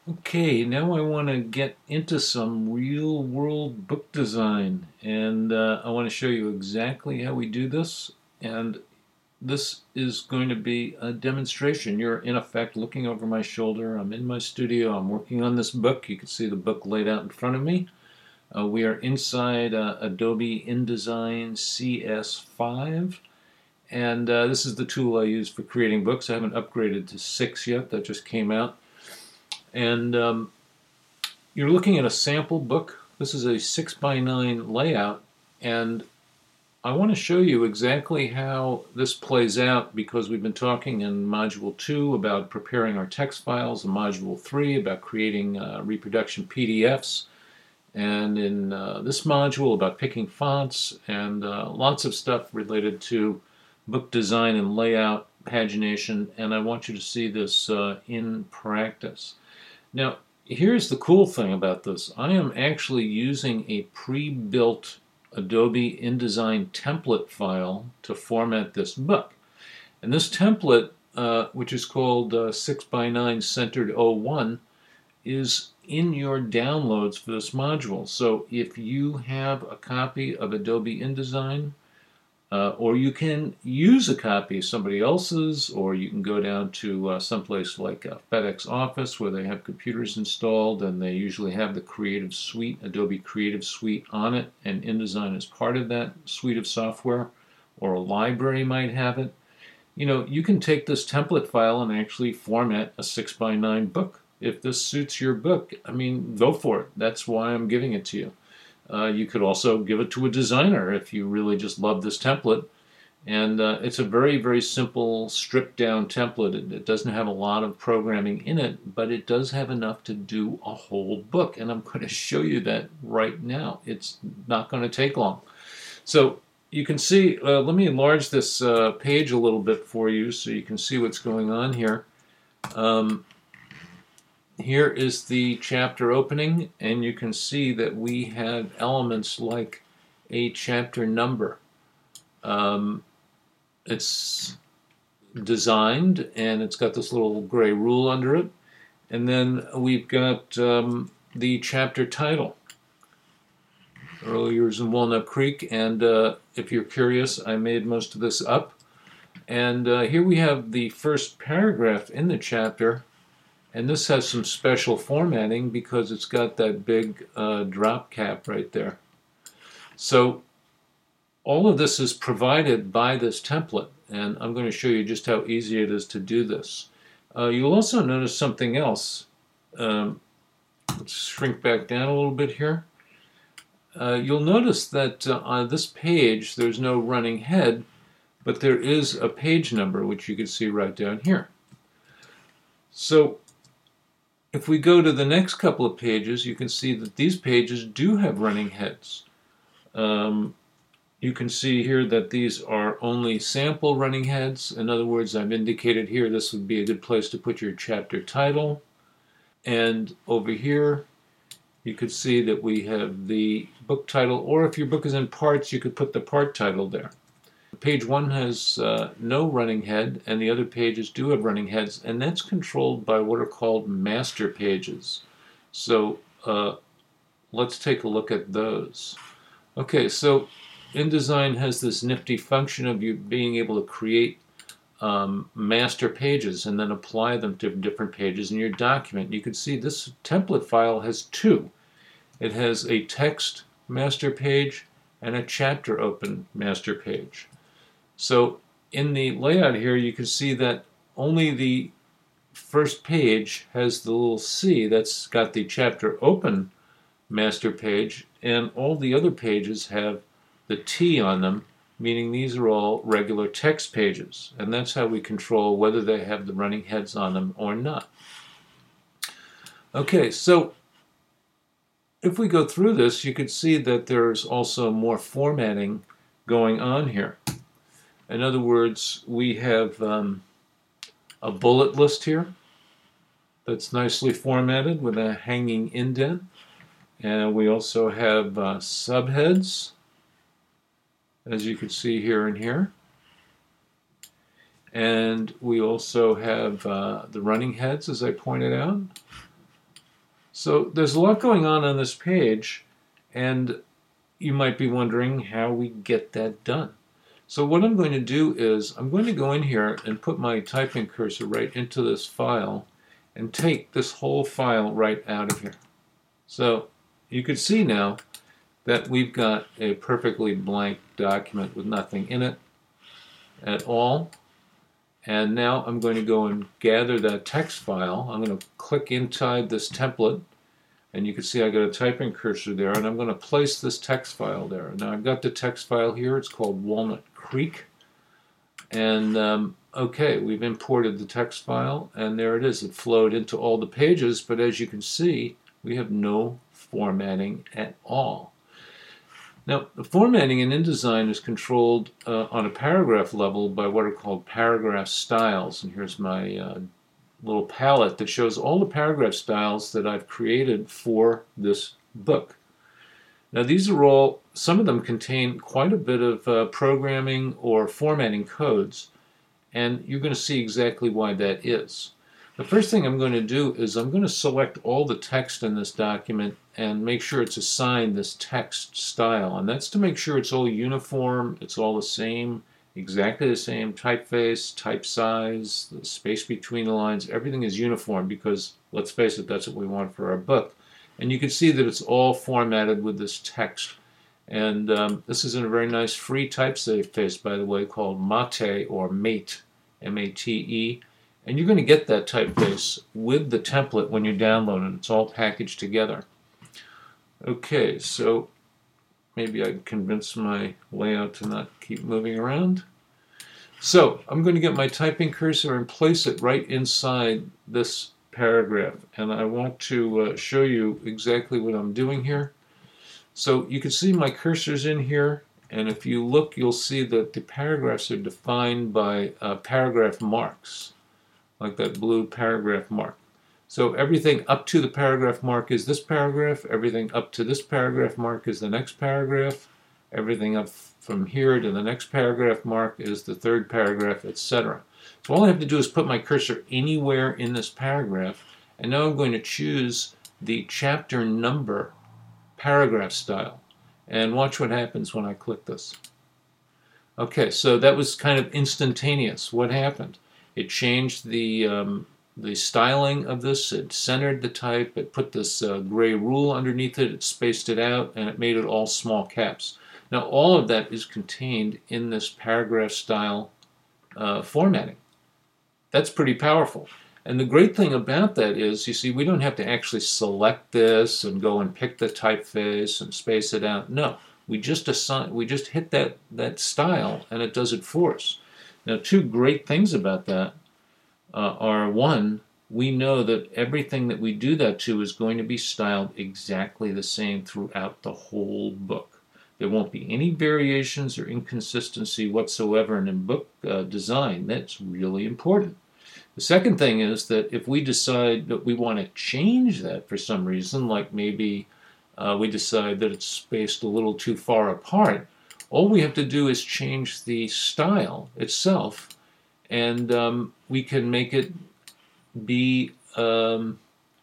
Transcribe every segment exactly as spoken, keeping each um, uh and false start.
Okay, now I want to get into some real world book design, and uh, I want to show you exactly how we do this. And this is going to be a demonstration. You're, in effect, looking over my shoulder. I'm in my studio, I'm working on this book. You can see the book laid out in front of me. Uh, we are inside uh, Adobe InDesign C S five, and uh, this is the tool I use for creating books. I haven't upgraded to six yet, that just came out. And um, You're looking at a sample book. This is a six by nine layout, and I want to show you exactly how this plays out because we've been talking in Module two about preparing our text files, in Module three about creating uh, reproduction P D Fs, and in uh, this module about picking fonts, and uh, lots of stuff related to book design and layout, pagination, and I want you to see this uh, in practice. Now, here's the cool thing about this. I am actually using a pre-built Adobe InDesign template file to format this book. And this template, uh, which is called uh, six by nine Centered oh one, is in your downloads for this module. So if you have a copy of Adobe InDesign, Uh, or you can use a copy of somebody else's, or you can go down to uh, someplace like uh, FedEx Office where they have computers installed and they usually have the Creative Suite, Adobe Creative Suite on it, and InDesign is part of that suite of software, or a library might have it. You know, you can take this template file and actually format a six by nine book. If this suits your book, I mean, go for it. That's why I'm giving it to you. Uh, you could also give it to a designer if you really just love this template. And uh, it's a very, very simple, stripped down template. It, it doesn't have a lot of programming in it, but it does have enough to do a whole book. And I'm going to show you that right now. It's not going to take long. So you can see, uh, let me enlarge this uh, page a little bit for you so you can see what's going on here. Um, Here is the chapter opening, and you can see that we have elements like a chapter number. Um, it's designed, and it's got this little gray rule under it. And then we've got um, the chapter title. Early Years in Walnut Creek, and uh, if you're curious, I made most of this up. And uh, here we have the first paragraph in the chapter. And this has some special formatting because it's got that big uh, drop cap right there. So all of this is provided by this template, and I'm going to show you just how easy it is to do this. Uh, you'll also notice something else. Um, let's shrink back down a little bit here. Uh, you'll notice that uh, on this page there's no running head, but there is a page number, which you can see right down here. So if we go to the next couple of pages, you can see that these pages do have running heads. Um, you can see here that these are only sample running heads. In other words, I've indicated here this would be a good place to put your chapter title. And over here, you could see that we have the book title, or if your book is in parts, you could put the part title there. Page one has uh, no running head, and the other pages do have running heads, and that's controlled by what are called master pages. So uh, let's take a look at those. Okay, so InDesign has this nifty function of you being able to create um, master pages and then apply them to different pages in your document. You can see this template file has two. It has a text master page and a chapter open master page. So in the layout here, you can see that only the first page has the little C that's got the chapter open master page, and all the other pages have the T on them, meaning these are all regular text pages. And that's how we control whether they have the running heads on them or not. Okay, so if we go through this, you can see that there's also more formatting going on here. In other words, we have um, a bullet list here that's nicely formatted with a hanging indent. And we also have uh, subheads, as you can see here and here. And we also have uh, the running heads, as I pointed out. So there's a lot going on on this page, and you might be wondering how we get that done. So what I'm going to do is I'm going to go in here and put my typing cursor right into this file and take this whole file right out of here. So you can see now that we've got a perfectly blank document with nothing in it at all. And now I'm going to go and gather that text file. I'm going to click inside this template, and you can see I got a typing cursor there, and I'm going to place this text file there. Now I've got the text file here. It's called Walnut Creek. And um, okay, we've imported the text file, and there it is. It flowed into all the pages, but as you can see, we have no formatting at all. Now, the formatting in InDesign is controlled uh, on a paragraph level by what are called paragraph styles. And here's my uh, little palette that shows all the paragraph styles that I've created for this book. Now, these are all, some of them contain quite a bit of uh, programming or formatting codes, and you're going to see exactly why that is. The first thing I'm going to do is I'm going to select all the text in this document and make sure it's assigned this text style. And that's to make sure it's all uniform, it's all the same, exactly the same typeface, type size, the space between the lines, everything is uniform because, let's face it, that's what we want for our book. And you can see that it's all formatted with this text. And um, this is in a very nice free typeface, by the way, called Mate or Mate, M A T E. And you're going to get that typeface with the template when you download it. It's all packaged together. Okay, so maybe I can convince my layout to not keep moving around. So I'm going to get my typing cursor and place it right inside this paragraph. And I want to uh, show you exactly what I'm doing here. So you can see my cursor's in here. And if you look, you'll see that the paragraphs are defined by uh, paragraph marks, like that blue paragraph mark. So everything up to the paragraph mark is this paragraph, everything up to this paragraph mark is the next paragraph, everything up from here to the next paragraph mark is the third paragraph, et cetera. So all I have to do is put my cursor anywhere in this paragraph, and now I'm going to choose the chapter number paragraph style. And watch what happens when I click this. Okay, so that was kind of instantaneous. What happened? It changed the um, the styling of this, it centered the type, it put this uh, gray rule underneath it, it spaced it out, and it made it all small caps. Now all of that is contained in this paragraph style uh, formatting. That's pretty powerful. And the great thing about that is, you see, we don't have to actually select this and go and pick the typeface and space it out. No, we just assign, we just hit that, that style and it does it for us. Now, two great things about that uh, are, one, we know that everything that we do that to is going to be styled exactly the same throughout the whole book. There won't be any variations or inconsistency whatsoever in book uh, design. That's really important. The second thing is that if we decide that we want to change that for some reason, like maybe uh, we decide that it's spaced a little too far apart, all we have to do is change the style itself, and um, we can make it be um,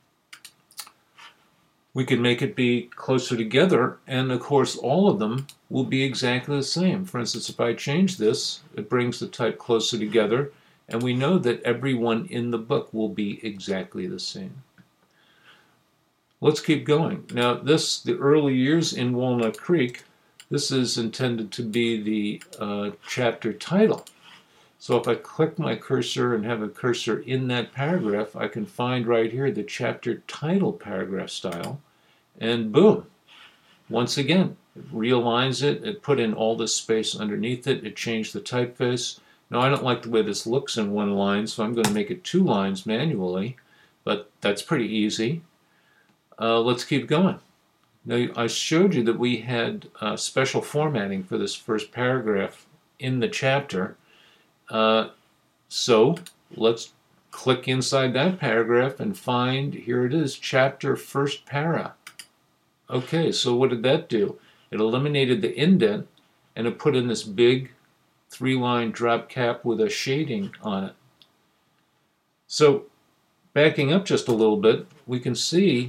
we can make it be closer together, and of course all of them will be exactly the same. For instance, if I change this, it brings the type closer together, and we know that everyone in the book will be exactly the same. Let's keep going. Now this, the early years in Walnut Creek, this is intended to be the uh, chapter title. So if I click my cursor and have a cursor in that paragraph, I can find right here the chapter title paragraph style, and boom, once again, it realigns it, it put in all this space underneath it, it changed the typeface. Now I don't like the way this looks in one line, so I'm going to make it two lines manually, but that's pretty easy. Uh, let's keep going. Now, I showed you that we had uh, special formatting for this first paragraph in the chapter. Uh, so let's click inside that paragraph and find, here it is, chapter first para. Okay, so what did that do? It eliminated the indent and it put in this big three-line drop cap with a shading on it. So backing up just a little bit, we can see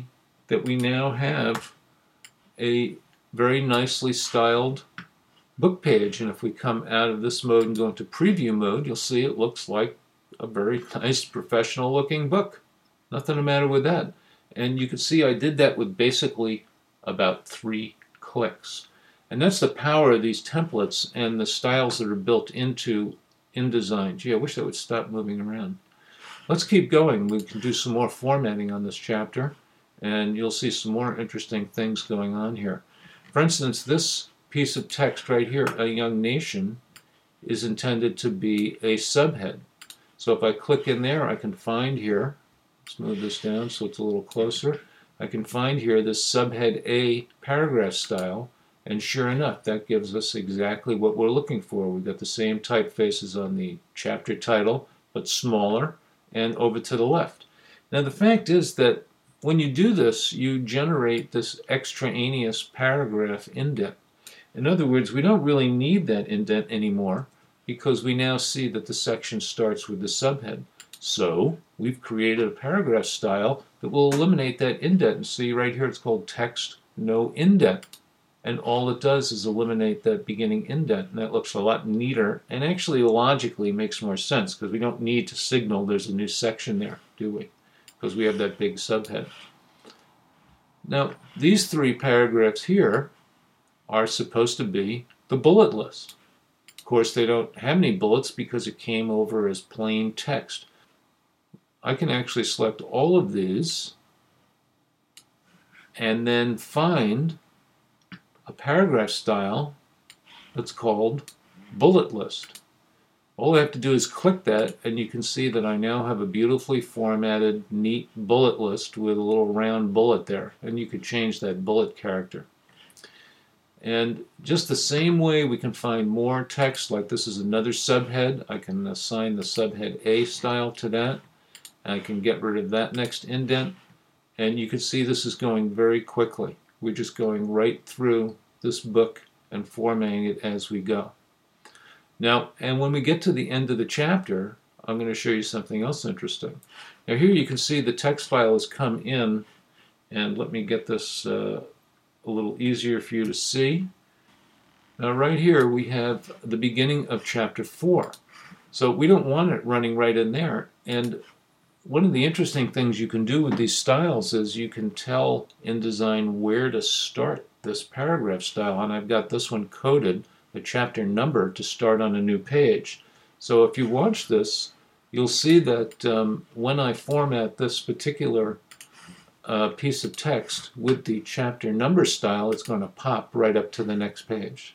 that we now have a very nicely styled book page. And if we come out of this mode and go into preview mode, you'll see it looks like a very nice professional looking book. Nothing the matter with that. And you can see I did that with basically about three clicks. And that's the power of these templates and the styles that are built into InDesign. Gee, I wish that would stop moving around. Let's keep going. We can do some more formatting on this chapter, and you'll see some more interesting things going on here. For instance, this piece of text right here, A Young Nation, is intended to be a subhead. So if I click in there, I can find here, let's move this down so it's a little closer, I can find here this subhead A paragraph style, and sure enough, that gives us exactly what we're looking for. We've got the same typefaces on the chapter title, but smaller, and over to the left. Now the fact is that when you do this, you generate this extraneous paragraph indent. In other words, we don't really need that indent anymore because we now see that the section starts with the subhead. So we've created a paragraph style that will eliminate that indent. And see right here, it's called text no indent. And all it does is eliminate that beginning indent, and that looks a lot neater and actually logically makes more sense because we don't need to signal there's a new section there, do we? Because we have that big subhead. Now, these three paragraphs here are supposed to be the bullet list. Of course, they don't have any bullets because it came over as plain text. I can actually select all of these and then find a paragraph style that's called bullet list. All I have to do is click that, and you can see that I now have a beautifully formatted, neat bullet list with a little round bullet there, and you could change that bullet character. And just the same way we can find more text, like this is another subhead. I can assign the subhead A style to that. I can get rid of that next indent, and you can see this is going very quickly. We're just going right through this book and formatting it as we go. Now, and when we get to the end of the chapter, I'm going to show you something else interesting. Now here you can see the text file has come in, and let me get this uh, a little easier for you to see. Now right here we have the beginning of chapter four. So we don't want it running right in there, and one of the interesting things you can do with these styles is you can tell InDesign where to start this paragraph style, and I've got this one coded, the chapter number, to start on a new page. So if you watch this, you'll see that um, when I format this particular uh, piece of text with the chapter number style, it's going to pop right up to the next page.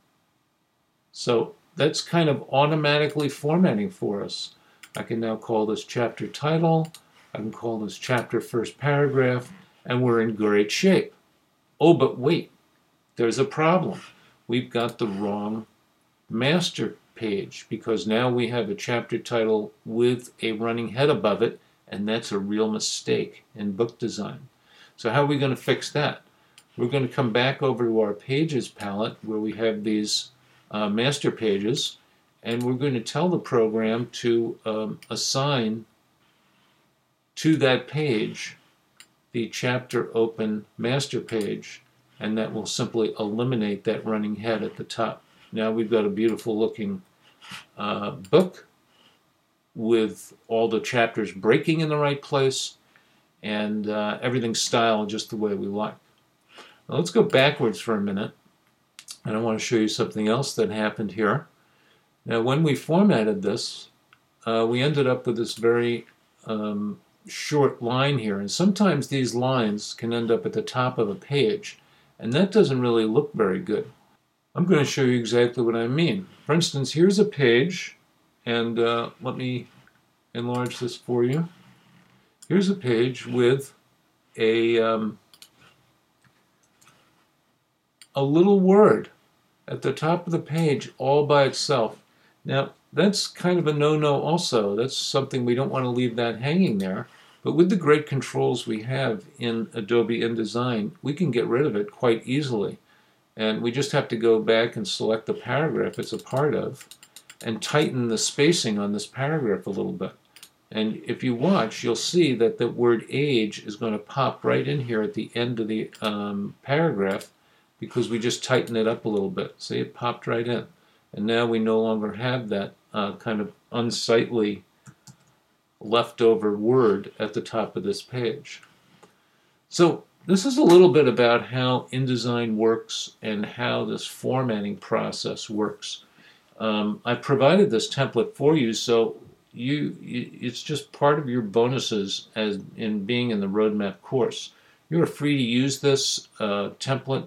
So that's kind of automatically formatting for us. I can now call this chapter title, I can call this chapter first paragraph, and we're in great shape. Oh, but wait, there's a problem. We've got the wrong master page because now we have a chapter title with a running head above it, and that's a real mistake in book design. So how are we going to fix that? We're going to come back over to our pages palette where we have these uh, master pages, and we're going to tell the program to um, assign to that page the chapter open master page, and that will simply eliminate that running head at the top. Now we've got a beautiful looking uh, book with all the chapters breaking in the right place and uh, everything styled just the way we like. Now let's go backwards for a minute, and I want to show you something else that happened here. Now, when we formatted this, uh, we ended up with this very um, short line here, and sometimes these lines can end up at the top of a page, and that doesn't really look very good. I'm going to show you exactly what I mean. For instance, here's a page, and uh, let me enlarge this for you. Here's a page with a, um, a little word at the top of the page all by itself. Now, that's kind of a no-no also. That's something we don't want to leave that hanging there. But with the great controls we have in Adobe InDesign, we can get rid of it quite easily. And we just have to go back and select the paragraph it's a part of and tighten the spacing on this paragraph a little bit. And if you watch, you'll see that the word age is going to pop right in here at the end of the um, paragraph because we just tightened it up a little bit. See, it popped right in. And now we no longer have that uh, kind of unsightly leftover word at the top of this page. So this is a little bit about how InDesign works and how this formatting process works. Um, I provided this template for you, so you, you it's just part of your bonuses as in being in the Roadmap course. You are free to use this uh, template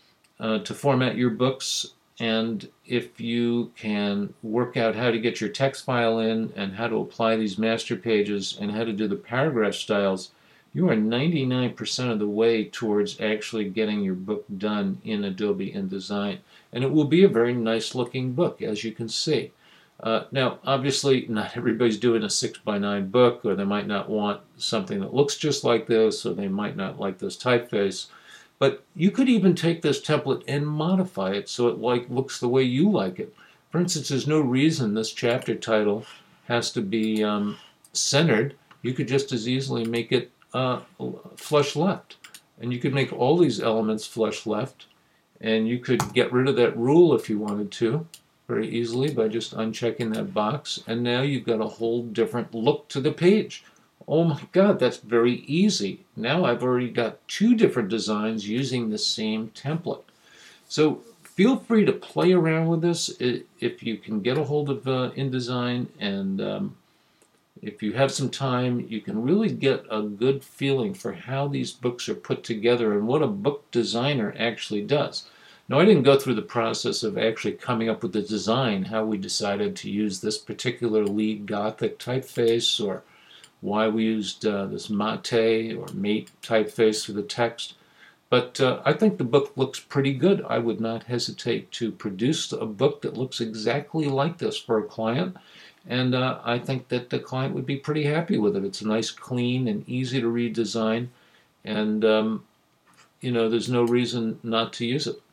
uh, to format your books, and if you can work out how to get your text file in and how to apply these master pages and how to do the paragraph styles, you are ninety-nine percent of the way towards actually getting your book done in Adobe InDesign. And it will be a very nice looking book, as you can see. Uh, now, obviously, not everybody's doing a six by nine book, or they might not want something that looks just like this, or they might not like this typeface. But you could even take this template and modify it so it like looks the way you like it. For instance, there's no reason this chapter title has to be um, centered. You could just as easily make it uh, flush left. And you could make all these elements flush left. And you could get rid of that rule if you wanted to very easily by just unchecking that box. And now you've got a whole different look to the page. Oh my God, that's very easy. Now I've already got two different designs using the same template. So feel free to play around with this if you can get a hold of uh, InDesign, and um, if you have some time, you can really get a good feeling for how these books are put together and what a book designer actually does. Now, I didn't go through the process of actually coming up with the design, how we decided to use this particular Lead Gothic typeface, or why we used uh, this Mate or Mate typeface for the text. But uh, I think the book looks pretty good. I would not hesitate to produce a book that looks exactly like this for a client. And uh, I think that the client would be pretty happy with it. It's a nice, clean, and easy to read design. And, um, you know, there's no reason not to use it.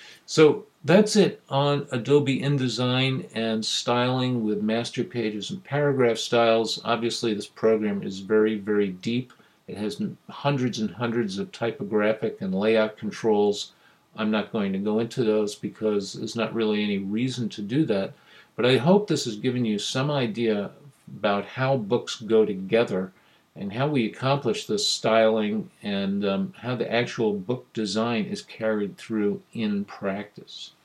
So that's it on Adobe InDesign and styling with master pages and paragraph styles. Obviously, this program is very, very deep. It has hundreds and hundreds of typographic and layout controls. I'm not going to go into those because there's not really any reason to do that. But I hope this has given you some idea about how books go together and how we accomplish this styling, and um, how the actual book design is carried through in practice.